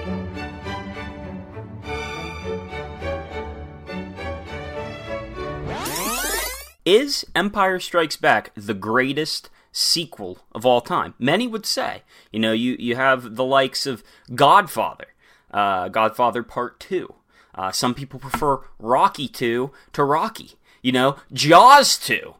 Is Empire Strikes Back the greatest sequel of all time? Many would say. You know, you have the likes of Godfather, Godfather Part 2. Some people prefer Rocky 2 to Rocky. You know, Jaws 2.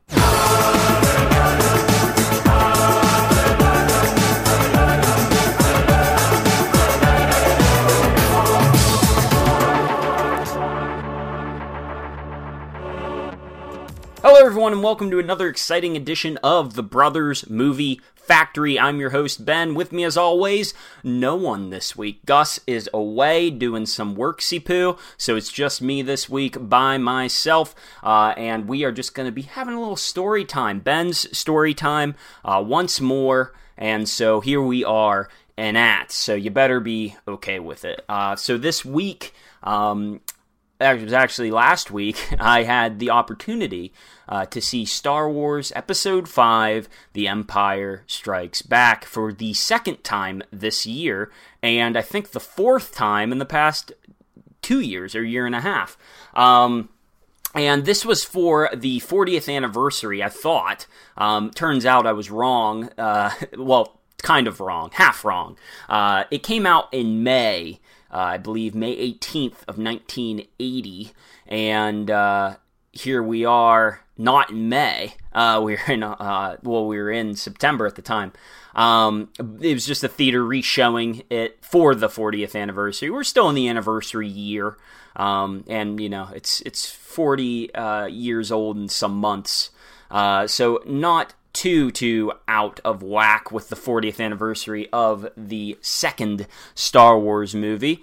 Hello everyone and welcome to another exciting edition of the Brothers Movie Factory. I'm your host Ben. With me as always, no one this week. Gus is away doing some worksy-poo, so it's just me this week by myself, and we are just going to be having a little story time. Ben's story time once more, and so here we are and so you better be okay with it. So this week, it was actually last week, I had the opportunity to see Star Wars Episode 5, The Empire Strikes Back, for the second time this year, and I think the fourth time in the past 2 years, or year and a half. And this was for the 40th anniversary, I thought. Turns out I was wrong. Well, kind of wrong. Half wrong. It came out in May. I believe May 18th of 1980, and here we are, not in May. We were in September at the time. It was just a theater re-showing it for the 40th anniversary. We're still in the anniversary year, and you know it's 40 years old in some months, so not too out of whack with the 40th anniversary of the second Star Wars movie.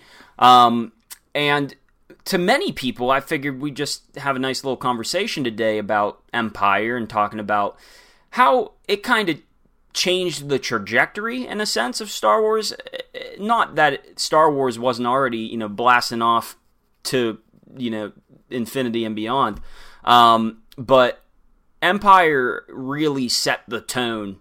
And to many people, I figured we'd just have a nice little conversation today about Empire and talking about how it kind of changed the trajectory, in a sense, of Star Wars. Not that Star Wars wasn't already, you know, blasting off to, you know, infinity and beyond. But Empire really set the tone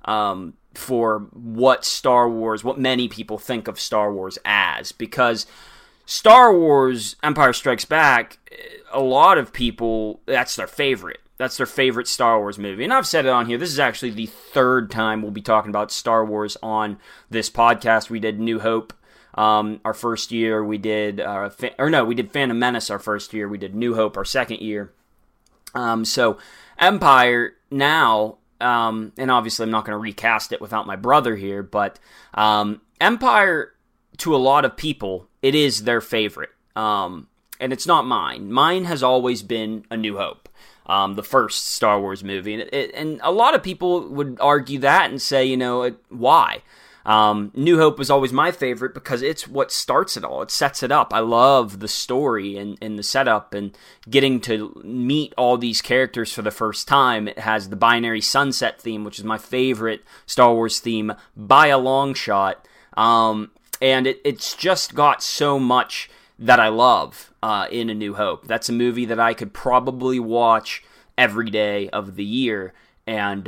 for what many people think of Star Wars as, because Star Wars Empire Strikes Back, a lot of people, that's their favorite. That's their favorite Star Wars movie. And I've said it on here, this is actually the third time we'll be talking about Star Wars on this podcast. We did New Hope our first year. We did, we did Phantom Menace our first year. We did New Hope our second year. So Empire now, and obviously I'm not going to recast it without my brother here, but Empire, to a lot of people, it is their favorite. And it's not mine. Mine has always been A New Hope, the first Star Wars movie. And a lot of people would argue that and say, you know, why? New Hope was always my favorite because it's what starts it all. It sets it up. I love the story and the setup and getting to meet all these characters for the first time. It has the Binary Sunset theme, which is my favorite Star Wars theme by a long shot. And it's just got so much that I love in A New Hope. That's a movie that I could probably watch every day of the year and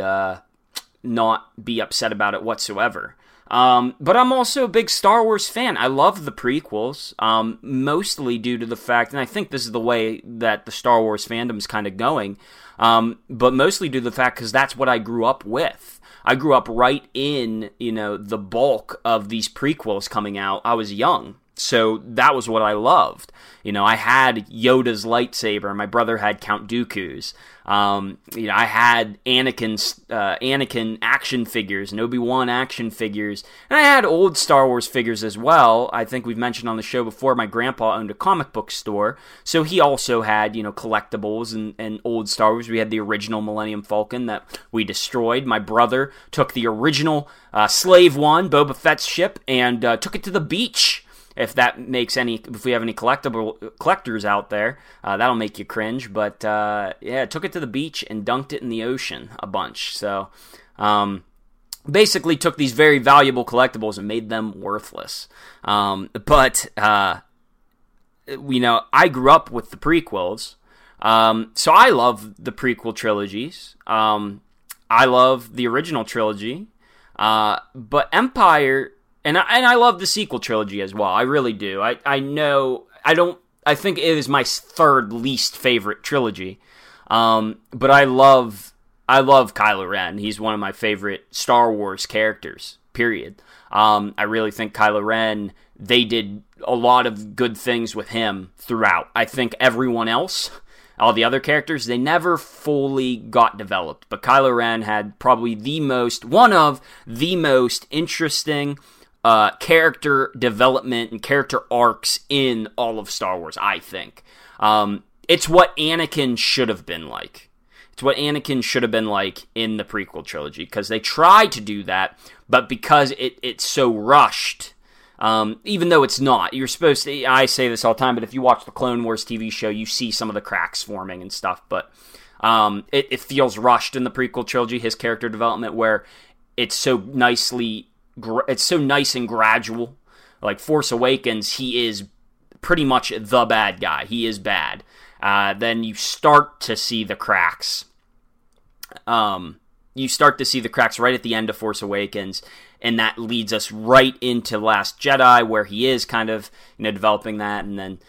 not be upset about it whatsoever. But I'm also a big Star Wars fan. I love the prequels, mostly due to the fact, and I think this is the way that the Star Wars fandom is kind of going, but mostly due to the fact because that's what I grew up with. I grew up right in, you know, the bulk of these prequels coming out. I was young, so that was what I loved. You know, I had Yoda's lightsaber, and my brother had Count Dooku's. You know, I had Anakin action figures and Obi-Wan action figures, and I had old Star Wars figures as well. I think we've mentioned on the show before, my grandpa owned a comic book store, so he also had, you know, collectibles and old Star Wars. We had the original Millennium Falcon that we destroyed. My brother took the original Slave One, Boba Fett's ship, and took it to the beach. If we have any collectors out there, that'll make you cringe. But yeah, took it to the beach and dunked it in the ocean a bunch. So basically took these very valuable collectibles and made them worthless. But you know, I grew up with the prequels, so I love the prequel trilogies. I love the original trilogy, but Empire And I love the sequel trilogy as well. I really do. I think it is my third least favorite trilogy. But I love Kylo Ren. He's one of my favorite Star Wars characters, period. I really think Kylo Ren, they did a lot of good things with him throughout. I think everyone else, all the other characters, they never fully got developed. But Kylo Ren had probably one of the most interesting character development and character arcs in all of Star Wars, I think. It's what Anakin should have been like. It's what Anakin should have been like in the prequel trilogy, because they tried to do that, but because it's so rushed, even though it's not. You're supposed to, I say this all the time, but if you watch the Clone Wars TV show, you see some of the cracks forming and stuff, but it feels rushed in the prequel trilogy, his character development, where it's so nice and gradual. Like Force Awakens, he is pretty much the bad guy. He is bad. Then you start to see the cracks. You start to see the cracks right at the end of Force Awakens, and that leads us right into Last Jedi, where he is kind of, developing that, and then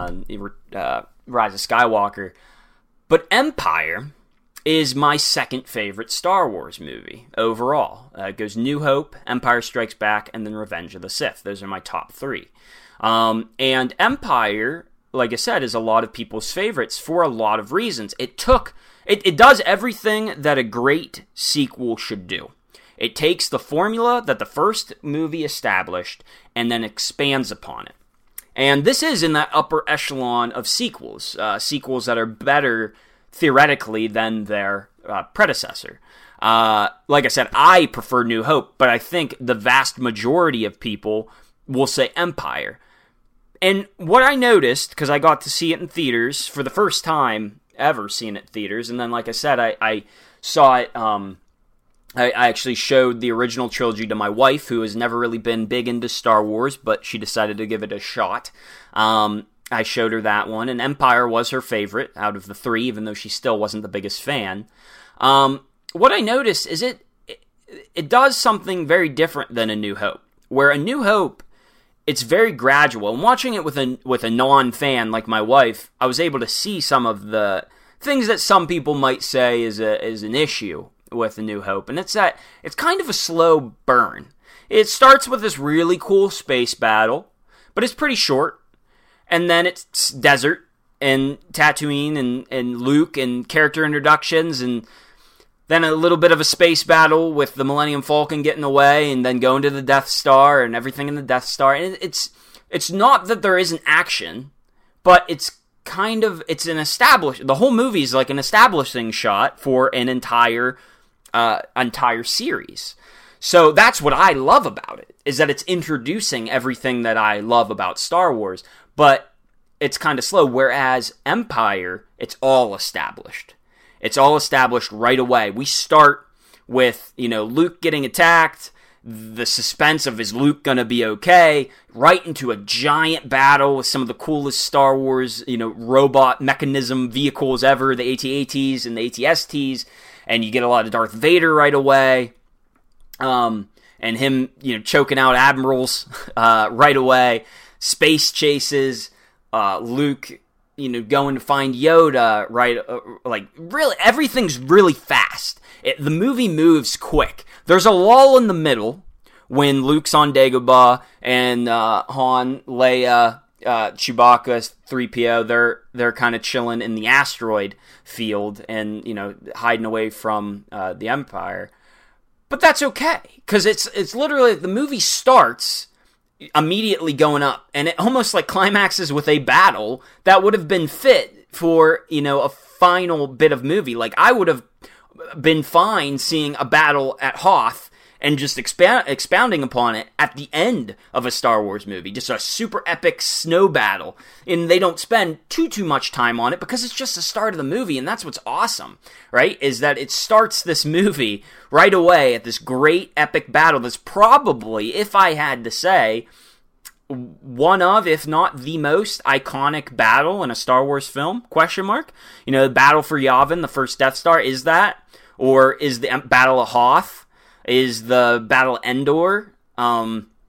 Rise of Skywalker. But Empire is my second favorite Star Wars movie overall. It goes New Hope, Empire Strikes Back, and then Revenge of the Sith. Those are my top three. And Empire, like I said, is a lot of people's favorites for a lot of reasons. It does everything that a great sequel should do. It takes the formula that the first movie established and then expands upon it. And this is in that upper echelon of sequels that are better theoretically than their predecessor. Like I said, I prefer New Hope, but I think the vast majority of people will say Empire. And what I noticed, because I got to see it in theaters for the first time ever seeing it in theaters, and then like I said, I saw it, I actually showed the original trilogy to my wife, who has never really been big into Star Wars, but she decided to give it a shot. I showed her that one, and Empire was her favorite out of the three, even though she still wasn't the biggest fan. What I noticed is it does something very different than A New Hope, where A New Hope, it's very gradual. And watching it with a non-fan like my wife, I was able to see some of the things that some people might say is an issue with A New Hope, and it's that it's kind of a slow burn. It starts with this really cool space battle, but it's pretty short. And then it's desert and Tatooine and Luke and character introductions, and then a little bit of a space battle with the Millennium Falcon getting away, and then going to the Death Star and everything in the Death Star. And it's not that there isn't action, but it's the whole movie is like an establishing shot for an entire series. So that's what I love about it, is that it's introducing everything that I love about Star Wars, but it's kind of slow, whereas Empire, it's all established. It's all established right away. We start with, Luke getting attacked, the suspense of is Luke going to be okay, right into a giant battle with some of the coolest Star Wars, robot mechanism vehicles ever, the AT-ATs and the AT-STs, and you get a lot of Darth Vader right away. And him, choking out admirals right away. Space chases, Luke, going to find Yoda, right? Really, everything's really fast. The movie moves quick. There's a lull in the middle when Luke's on Dagobah and Han, Leia, Chewbacca, 3PO, they're kind of chilling in the asteroid field and, hiding away from the Empire. But that's okay, because it's literally, the movie starts immediately going up, and it almost like climaxes with a battle that would have been fit for, a final bit of movie. Like, I would have been fine seeing a battle at Hoth and just expounding upon it at the end of a Star Wars movie. Just a super epic snow battle. And they don't spend too much time on it because it's just the start of the movie, and that's what's awesome, right? Is that it starts this movie right away at this great epic battle that's probably, if I had to say, one of, if not the most iconic battle in a Star Wars film, question mark. The battle for Yavin, the first Death Star, is that? Or is the Battle of Hoth? Is the Battle of Endor?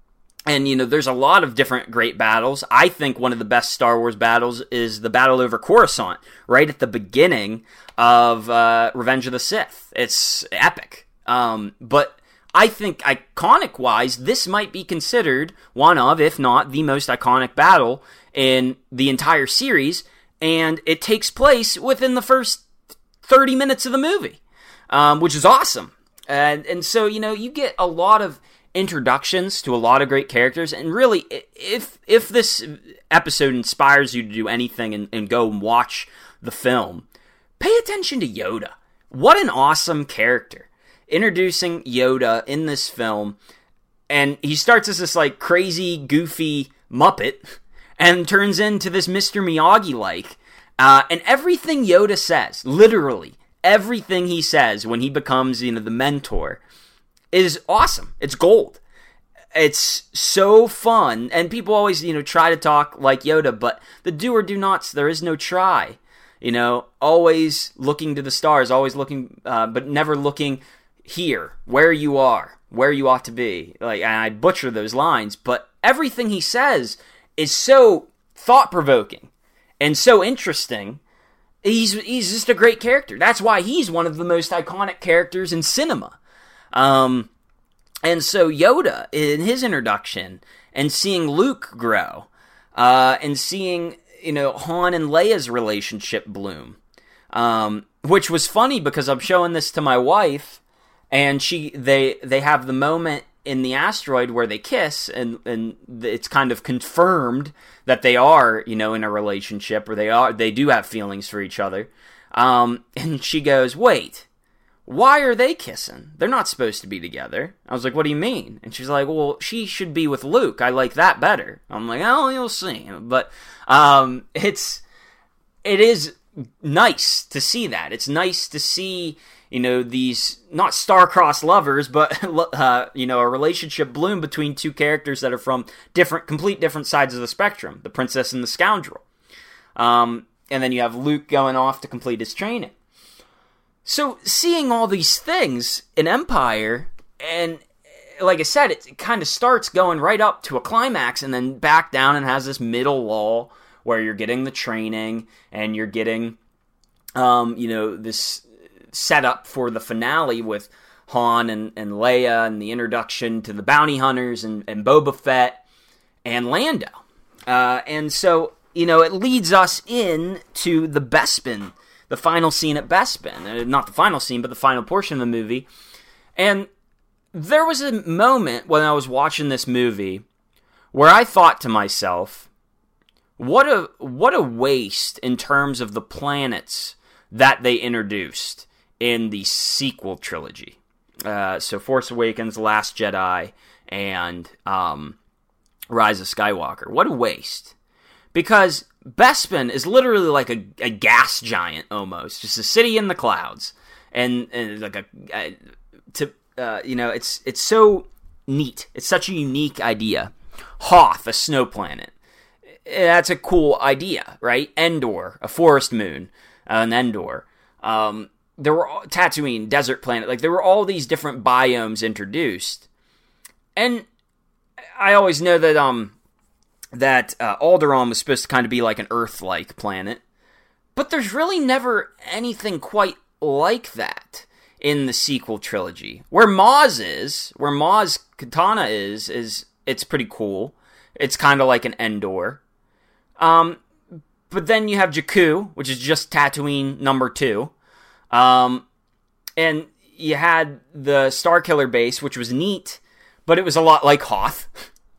And, there's a lot of different great battles. I think one of the best Star Wars battles is the battle over Coruscant, right at the beginning of Revenge of the Sith. It's epic. But I think iconic-wise, this might be considered one of, if not the most iconic battle in the entire series, and it takes place within the first 30 minutes of the movie, which is awesome. And so, you get a lot of introductions to a lot of great characters, and really, if this episode inspires you to do anything and go and watch the film, pay attention to Yoda. What an awesome character. Introducing Yoda in this film, and he starts as this like crazy, goofy Muppet, and turns into this Mr. Miyagi-like, and everything Yoda says, literally everything he says when he becomes, the mentor, is awesome. It's gold. It's so fun, and people always, try to talk like Yoda, but the do or do nots, there is no try. Always looking to the stars, always looking, but never looking here, where you are, where you ought to be. Like, and I butcher those lines, but everything he says is so thought-provoking and so interesting. He's just a great character. That's why he's one of the most iconic characters in cinema. And so Yoda, in his introduction, and seeing Luke grow, and seeing, Han and Leia's relationship bloom, which was funny because I'm showing this to my wife, and they have the moment in the asteroid where they kiss, and it's kind of confirmed that they are, in a relationship, or they do have feelings for each other. And she goes, "Wait, why are they kissing? They're not supposed to be together." I was like, "What do you mean?" And she's like, "Well, she should be with Luke. I like that better." I'm like, "Oh, you'll see." But it is nice to see that. It's nice to see, these not star-crossed lovers, but a relationship bloom between two characters that are from complete different sides of the spectrum, the princess and the scoundrel. And then you have Luke going off to complete his training. So seeing all these things in Empire, and like I said, it kind of starts going right up to a climax and then back down and has this middle lull where you're getting the training and you're getting, this setup for the finale with Han and Leia and the introduction to the bounty hunters and Boba Fett and Lando. And so, it leads us into the Bespin, the final scene at Bespin. Not the final scene, but the final portion of the movie. And there was a moment when I was watching this movie where I thought to myself, what a waste in terms of the planets that they introduced in the sequel trilogy. So Force Awakens, Last Jedi, and Rise of Skywalker. What a waste. Because Bespin is literally like a gas giant almost, just a city in the clouds, and like it's so neat. It's such a unique idea. Hoth, a snow planet. That's a cool idea, right? Endor, a forest moon, an Endor. There were Tatooine, desert planet. Like there were all these different biomes introduced, and I always know that Alderaan was supposed to kind of be like an Earth-like planet, but there's really never anything quite like that in the sequel trilogy. Where Maz Katana is it's pretty cool. It's kind of like an Endor. But then you have Jakku, which is just Tatooine number 2. And you had the Starkiller base, which was neat, but it was a lot like Hoth.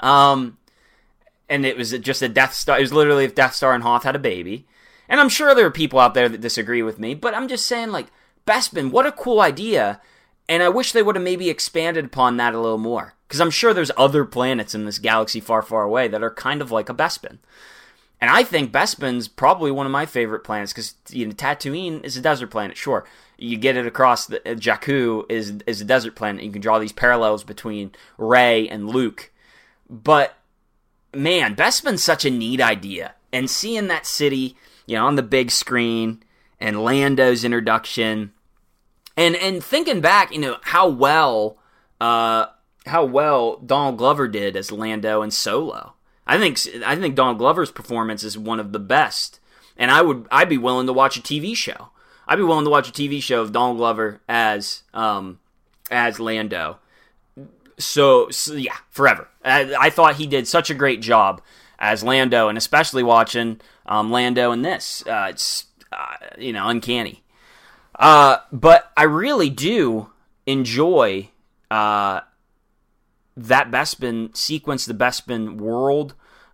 And it was just a Death Star. It was literally if Death Star and Hoth had a baby. And I'm sure there are people out there that disagree with me, but I'm just saying, like, Bespin, what a cool idea. And I wish they would have maybe expanded upon that a little more. Because I'm sure there's other planets in this galaxy far, far away that are kind of like a Bespin. And I think Bespin's probably one of my favorite planets, because Tatooine is a desert planet, sure. You get it across, Jakku is a desert planet. You can draw these parallels between Rey and Luke. But man, Bespin's such a neat idea. And seeing that city, on the big screen, and Lando's introduction, and thinking back, how well how well Donald Glover did as Lando in Solo. I think Donald Glover's performance is one of the best, and I'd be willing to watch a TV show. I'd be willing to watch a TV show of Donald Glover as Lando. So yeah, forever. I thought he did such a great job as Lando, and especially watching Lando in this. It's uncanny. But I really do enjoy that Bespin sequence, the Bespin world,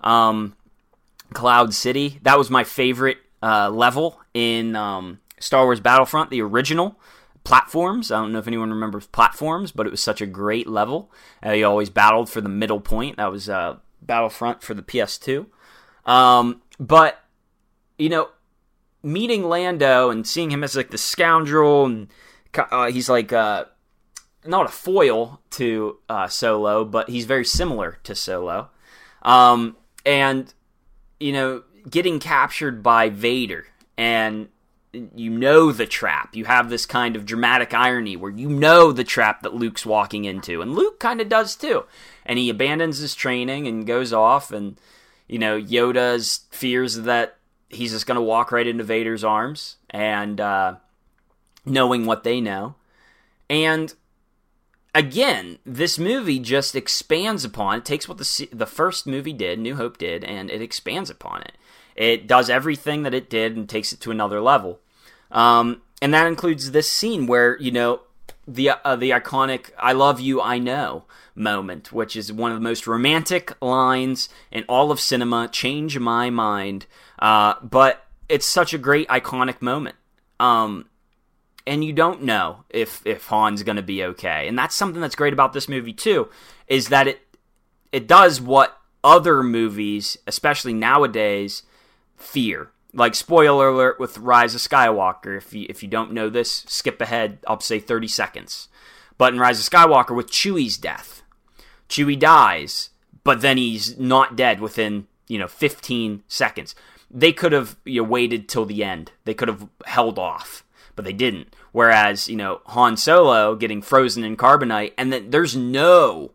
Cloud City. That was my favorite level in Star Wars Battlefront, the original platforms. I don't know if anyone remembers platforms, but it was such a great level. You always battled for the middle point. That was Battlefront for the PS2. But, meeting Lando and seeing him as like the scoundrel, and he's like not a foil to Solo, but he's very similar to Solo. And, getting captured by Vader, and the trap. You have this kind of dramatic irony where the trap that Luke's walking into, and Luke kind of does too. And he abandons his training and goes off, and, Yoda's fears that he's just going to walk right into Vader's arms, and knowing what they know. And again, this movie just expands upon it, takes what the first movie did, New Hope did, and it expands upon it. It does everything that it did and takes it to another level. And that includes this scene where, the iconic "I love you, I know" moment, which is one of the most romantic lines in all of cinema, change my mind. But it's such a great, iconic moment. And you don't know if Han's going to be okay. And that's something that's great about this movie, too, is that it does what other movies, especially nowadays, fear. Like, spoiler alert with Rise of Skywalker. If you don't know this, skip ahead, I'll say 30 seconds. But in Rise of Skywalker, with Chewie's death, Chewie dies, but then he's not dead within, 15 seconds. They could have waited till the end. They could have held off, but they didn't. Whereas, Han Solo getting frozen in carbonite, and then there is no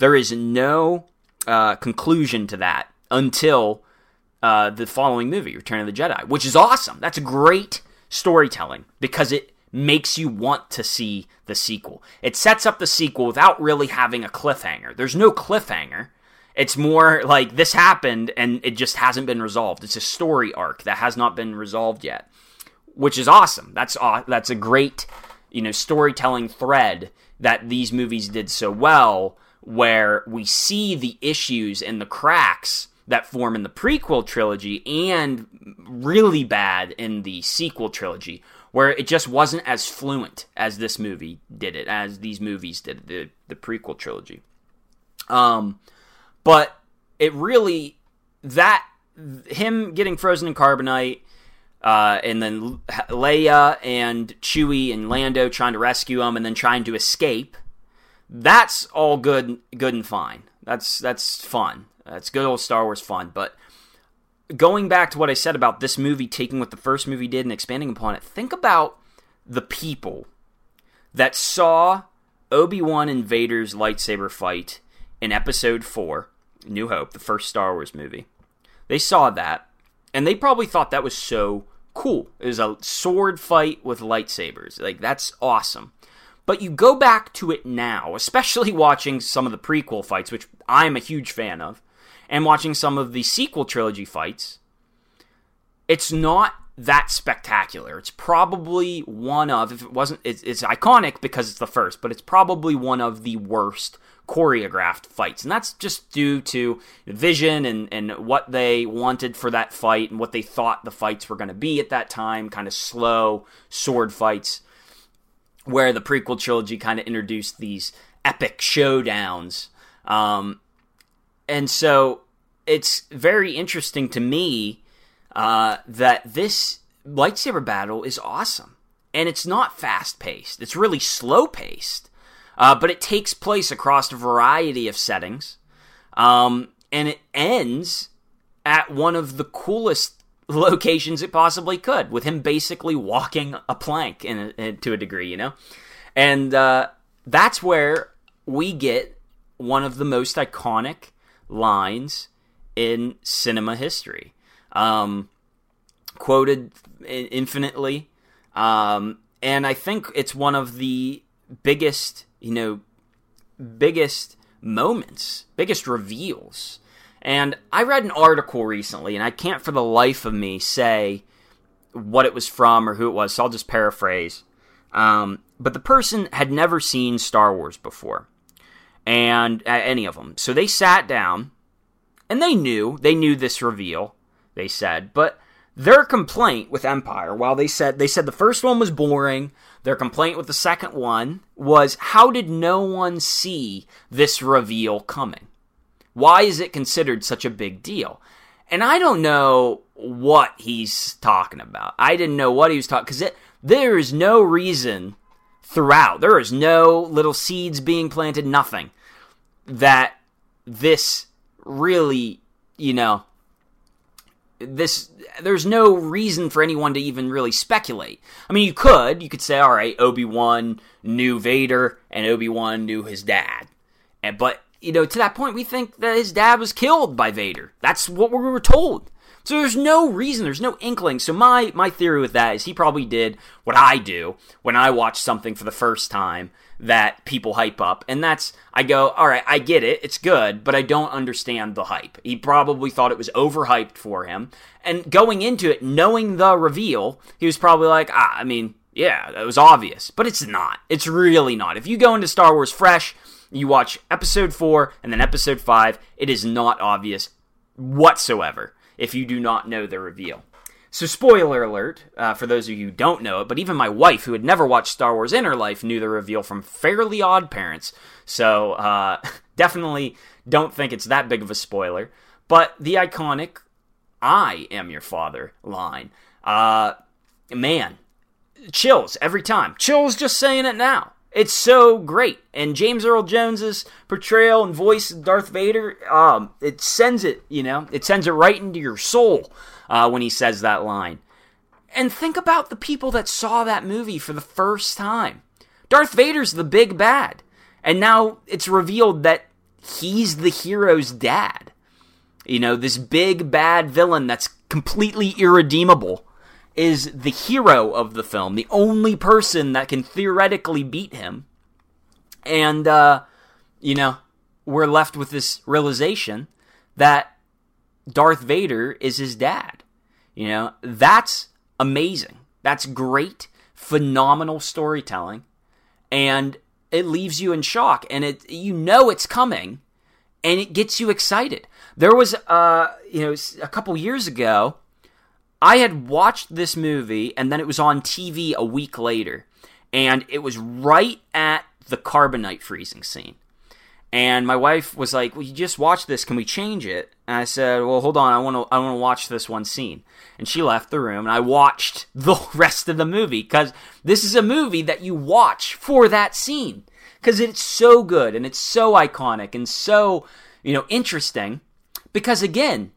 conclusion to that until the following movie, Return of the Jedi, which is awesome. That's great storytelling because it makes you want to see the sequel. It sets up the sequel without really having a cliffhanger. There's no cliffhanger. It's more like this happened and it just hasn't been resolved. It's a story arc that has not been resolved yet, which is awesome. That's a great, storytelling thread that these movies did so well, where we see the issues and the cracks that form in the prequel trilogy and really bad in the sequel trilogy, where it just wasn't as fluent as this movie did it, as these movies did the prequel trilogy. But it really, him getting frozen in carbonite, and then Leia and Chewie and Lando trying to rescue him and then trying to escape, that's all good and fine. That's fun. That's good old Star Wars fun. But going back to what I said about this movie taking what the first movie did and expanding upon it, think about the people that saw Obi-Wan and Vader's lightsaber fight in Episode 4, New Hope, the first Star Wars movie. They saw that, and they probably thought that was so cool. It was a sword fight with lightsabers. Like, that's awesome. But you go back to it now, especially watching some of the prequel fights, which I'm a huge fan of, and watching some of the sequel trilogy fights, it's not that spectacular. It's probably one of, if it wasn't, it's iconic because it's the first, but it's probably one of the worst choreographed fights. And that's just due to vision and what they wanted for that fight and what they thought the fights were going to be at that time, kind of slow sword fights, where the prequel trilogy kind of introduced these epic showdowns. And so it's very interesting to me that this lightsaber battle is awesome. And it's not fast-paced. It's really slow-paced. But it takes place across a variety of settings. And it ends at one of the coolest locations it possibly could, with him basically walking a plank to a degree, And that's where we get one of the most iconic lines in cinema history. Quoted infinitely. And I think it's one of the biggest moments, biggest reveals. And I read an article recently, and I can't for the life of me say what it was from or who it was, so I'll just paraphrase. But the person had never seen Star Wars before, and any of them. So they sat down, and they knew this reveal, they said, but their complaint with Empire, while they said the first one was boring, their complaint with the second one was, how did no one see this reveal coming? Why is it considered such a big deal? And I don't know what he's talking about. I didn't know what he was talking, because there is no reason throughout, there is no little seeds being planted, nothing, that this really, there's no reason for anyone to even really speculate. I mean, you could say, all right, Obi-Wan knew Vader, and Obi-Wan knew his dad. But, to that point, we think that his dad was killed by Vader. That's what we were told. So there's no reason, there's no inkling. So my theory with that is he probably did what I do when I watch something for the first time that people hype up. And that's, I go, all right, I get it, it's good, but I don't understand the hype. He probably thought it was overhyped for him. And going into it, knowing the reveal, he was probably like, yeah, that was obvious. But it's not. It's really not. If you go into Star Wars fresh, you watch Episode 4 and then Episode 5, it is not obvious whatsoever if you do not know the reveal. So spoiler alert, for those of you who don't know it, but even my wife, who had never watched Star Wars in her life, knew the reveal from Fairly Odd Parents. So definitely don't think it's that big of a spoiler. But the iconic, I am your father line. Man, chills every time. Chills just saying it now. It's so great. And James Earl Jones's portrayal and voice of Darth Vader, it sends it, it sends it right into your soul when he says that line. And think about the people that saw that movie for the first time. Darth Vader's the big bad. And now it's revealed that he's the hero's dad. This big bad villain that's completely irredeemable is the hero of the film, the only person that can theoretically beat him. And, we're left with this realization that Darth Vader is his dad. That's amazing. That's great, phenomenal storytelling. And it leaves you in shock. And it's coming. And it gets you excited. There was, a couple years ago, I had watched this movie, and then it was on TV a week later, and it was right at the carbonite freezing scene. And my wife was like, well, you just watched this, can we change it? And I said, well, hold on, I want to watch this one scene. And she left the room, and I watched the rest of the movie, because this is a movie that you watch for that scene, because it's so good, and it's so iconic, and so, interesting, because again,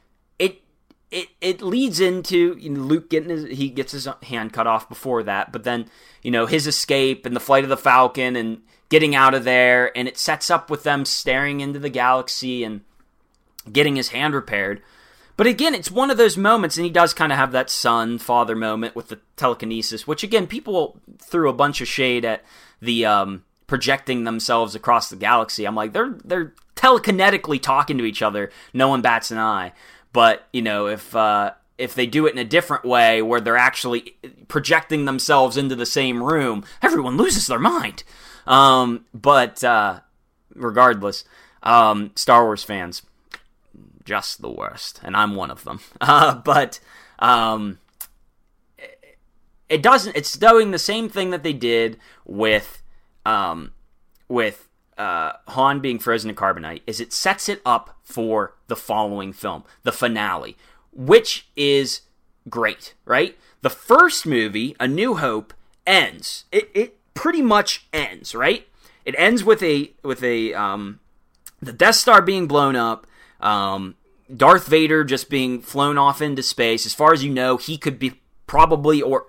it leads into Luke he gets his hand cut off before that, but then his escape and the flight of the Falcon and getting out of there, and it sets up with them staring into the galaxy and getting his hand repaired. But again, it's one of those moments, and he does kind of have that son-father moment with the telekinesis, which again, people threw a bunch of shade at the projecting themselves across the galaxy. I'm like, they're telekinetically talking to each other. No one bats an eye. But, if they do it in a different way where they're actually projecting themselves into the same room, everyone loses their mind. But regardless, Star Wars fans, just the worst. And I'm one of them. But it's doing the same thing that they did with Han being frozen in carbonite, is it sets it up for the following film, the finale, which is great, right? The first movie, A New Hope, ends. It pretty much ends, right? It ends with the Death Star being blown up, Darth Vader just being flown off into space. As far as you know, he could be probably or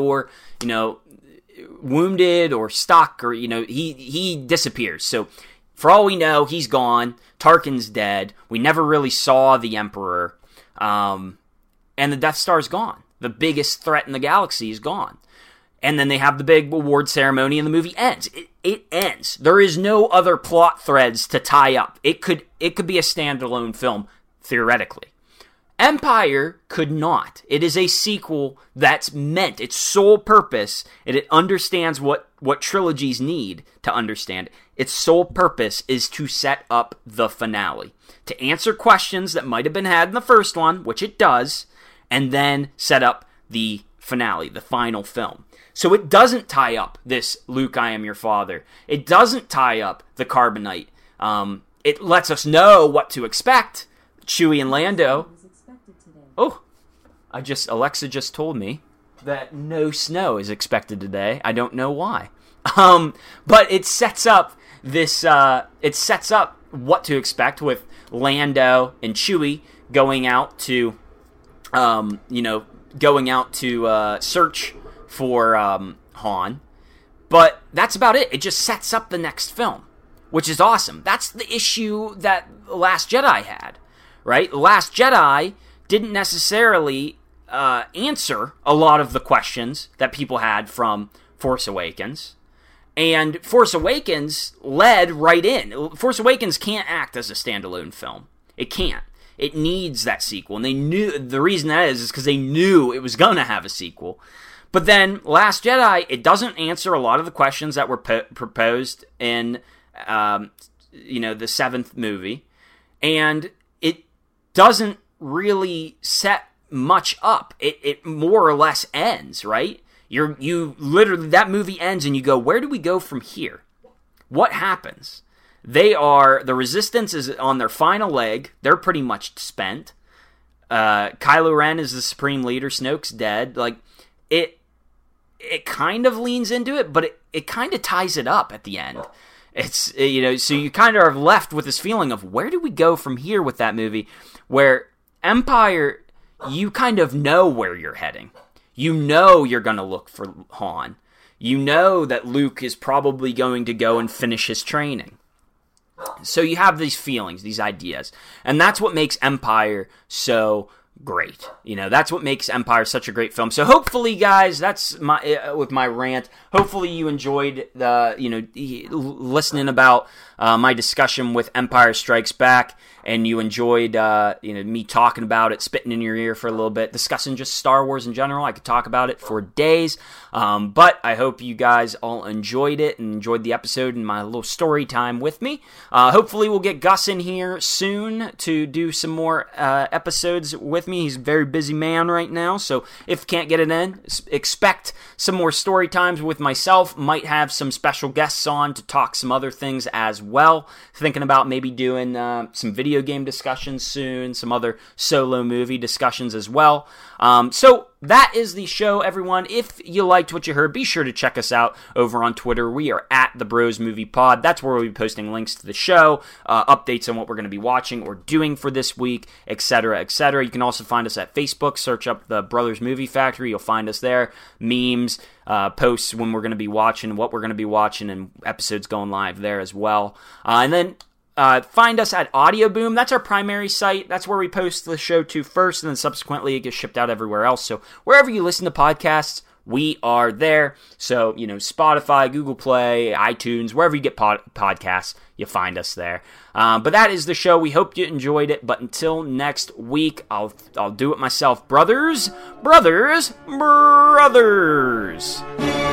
wounded or stuck, or he disappears. So For all we know, he's gone. Tarkin's dead. We never really saw the Emperor. And the Death Star's gone. The biggest threat in the galaxy is gone. And then they have the big award ceremony and the movie ends. It ends. There is no other plot threads to tie up. It could be a standalone film, theoretically. Empire could not. It is a sequel that's meant, its sole purpose, and it understands what trilogies need to understand. Its sole purpose is to set up the finale. To answer questions that might have been had in the first one, which it does, and then set up the finale, the final film. So it doesn't tie up this Luke, I am your father. It doesn't tie up the Carbonite. It lets us know what to expect. Chewie and Lando. Oh, Alexa just told me that no snow is expected today. I don't know why. But it sets up this, it sets up what to expect with Lando and Chewie going out to, search for Han. But that's about it. It just sets up the next film, which is awesome. That's the issue that Last Jedi had, right? Last Jedi didn't necessarily answer a lot of the questions that people had from Force Awakens. And Force Awakens led right in. Force Awakens can't act as a standalone film. It can't. It needs that sequel. And they knew, the reason that is because they knew it was going to have a sequel. But then Last Jedi, it doesn't answer a lot of the questions that were proposed in, the seventh movie. And it doesn't really set much up. It more or less ends, right? You literally, that movie ends and you go, where do we go from here? What happens? The Resistance is on their final leg. They're pretty much spent. Kylo Ren is the supreme leader. Snoke's dead. Like, it kind of leans into it, but it kind of ties it up at the end. It's, so you kind of are left with this feeling of where do we go from here with that movie, where Empire, you kind of know where you're heading. You know you're going to look for Han. You know that Luke is probably going to go and finish his training. So you have these feelings, these ideas. And that's what makes Empire so great. That's what makes Empire such a great film. So hopefully, guys, that's with my rant. Hopefully you enjoyed listening about my discussion with Empire Strikes Back, and you enjoyed me talking about it, spitting in your ear for a little bit, discussing just Star Wars in general. I could talk about it for days, but I hope you guys all enjoyed it and enjoyed the episode and my little story time with me. Hopefully we'll get Gus in here soon to do some more episodes with me. He's a very busy man right now, so if can't get it in, expect some more story times with myself. Might have some special guests on to talk some other things as well. Thinking about maybe doing some video game discussions soon, some other solo movie discussions as well. So that is the show, everyone. If you liked what you heard, be sure to check us out over on Twitter. We are at The Bros Movie Pod. That's where we'll be posting links to the show, updates on what we're going to be watching or doing for this week, etc., etc. You can also find us at Facebook. Search up The Brothers Movie Factory. You'll find us there. Memes, posts when we're going to be watching, what we're going to be watching, and episodes going live there as well. And then find us at Audio Boom. That's our primary site. That's where we post the show to first, and then subsequently it gets shipped out everywhere else. So wherever you listen to podcasts, we are there. So, Spotify, Google Play, iTunes, wherever you get podcasts, you find us there. But that is the show. We hope you enjoyed it. But until next week, I'll do it myself. Brothers.